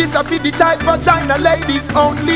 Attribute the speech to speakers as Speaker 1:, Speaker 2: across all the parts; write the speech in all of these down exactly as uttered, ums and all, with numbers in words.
Speaker 1: this a for the tight vagina ladies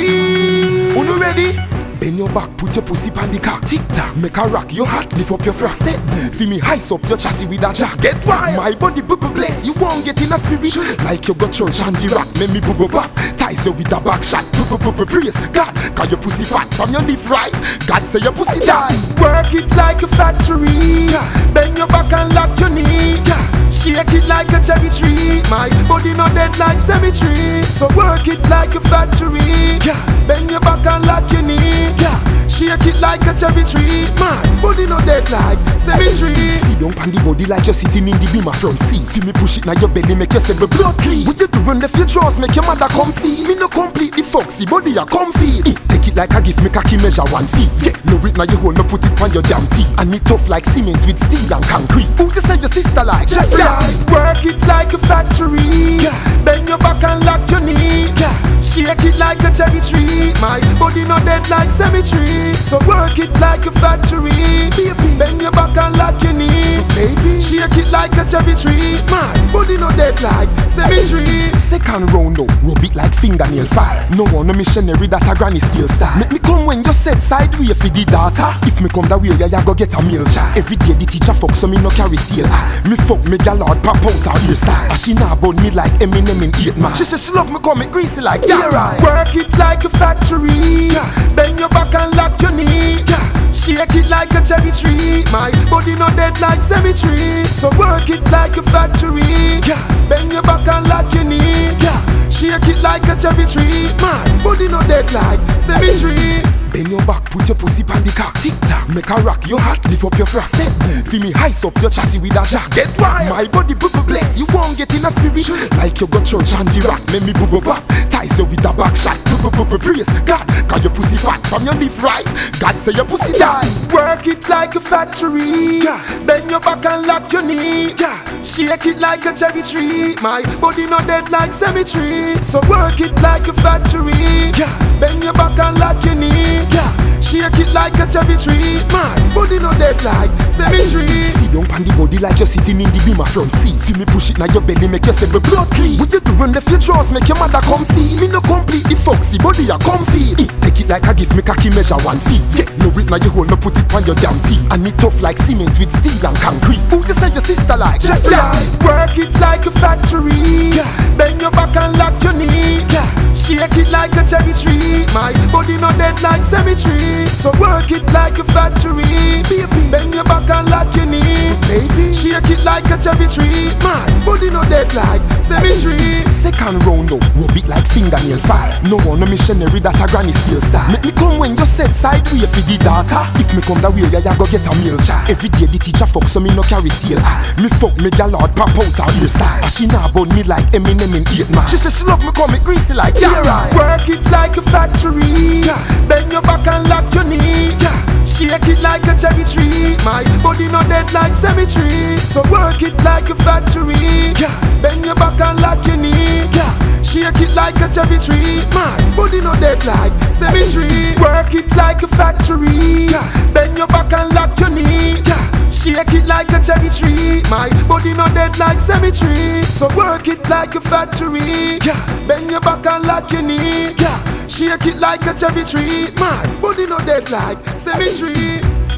Speaker 1: only. Uno ready? Bend your back, put your pussy on the cock. Tick tock, make a rock your heart, lift up your frost. Set feel me highs up your chassis with a jack. Get wild, my body bubble bless. You won't get in a spirit like you got church and the rock. Make me bubble back, ties you with a back shot. Praise God, cause your pussy fat from your live right. God say your pussy tight. Work it like a factory. Bend your back and lock your knee. Shake it like a cherry tree. My body not dead like cemetery. So work it like a factory. Bend your back and lock your knee. Shake it like a cherry tree. My body not dead like cemetery. See down pan the body like you're sitting in the beamer front seat. Feel me push it now your belly make yourself the blood clean. What you do run left your drawers make your mother come see. Me no complete the foxy body a come feel. It take it like a gift make a key measure one feet. Yeah, no it now you hold no put it on your damn teeth. And it tough like cement with steel and concrete. Who you say your sister like? Jeffrey. Work it like a factory. Bend your back and lock your knee. Shake it like a cherry tree. My body not dead like cemetery. So work it like a factory. Bend your back and lock your knee. Baby, shake it like a cherry tree. My body not dead like cemetery. Second round now, rub it like fingernail file. No one no missionary that a granny still style. Make me come when you set sideway for the data. If me come that way, yeah, you go get a meal child. Every day the teacher fuck so me no carry steel. Me fuck me gal out pop out her hairstyle. And she nah bun me like Eminem in eight man. She say she love me come me greasy like yeah right. Work it like a factory. Bend your back and lock your knee. Shake it like a cherry tree. My body not dead like cemetery. So work it like a factory. Bend your back and lock your knee. Shake it like a cherry tree. My body not dead like cemetery. Bend your back, put your pussy on the cock. Tick tock, make a rock your heart, lift up your frost. Set feel me highs up your chassis with a jack. Get wild, my body bubble bless. You won't get in a spirit like you got church and the rock. Make me bubble back, ties you with a back shot. Praise God, cause your pussy fat from your live right. God say your pussy tight. Work it like a factory. Bend your back and lock your knee. Shake it like a cherry tree. My body not dead like cemetery. So work it like a factory. Bend your back and lock your knee. Shake it like a cherry tree. My body not dead like cemetery. See down pan the body like you're sitting in the beamer front seat. Feel me push it now your belly make yourself the blood clean. What you do run left your drawers make your mother come see. Me no complete the foxy body a come feel. It take it like a gift make a key measure one feet. Yeah, no it now you hold no put it on your damn teeth. And it tough like cement with steel and concrete. Who you say your sister like? Jeffrey. Work it like a factory. Bend your back and lock your knee. Shake it like a cherry tree. My body not dead like cemetery. So work it like a factory. Bend your back and lock your knee. Baby, shake it like a cherry tree. My body not dead like cemetery. Second round now, rub it like fingernail file. No one no missionary that a granny still style. Make me come when you set sideway for the data. If me come that way, yeah, you go get a meal child. Every day the teacher fuck so me no carry steel. Me fuck me gal out pop out her hairstyle. And she nah bun me like Eminem in eight man. She say she love me come me greasy like yeah right. Work it like a factory. Bend your back and lock your knee. Shake it like a cherry tree. My body not dead like cemetery. So work it like a factory. Bend your back and lock your knee. Shake it like a cherry tree. My body not dead like cemetery. Work it like a factory. Bend your back and lock your knee. Shake it like a cherry tree. My body not dead like cemetery. So work it like a factory. Bend your back and lock your knee. Shake it like a cherry tree. My body not dead like cemetery.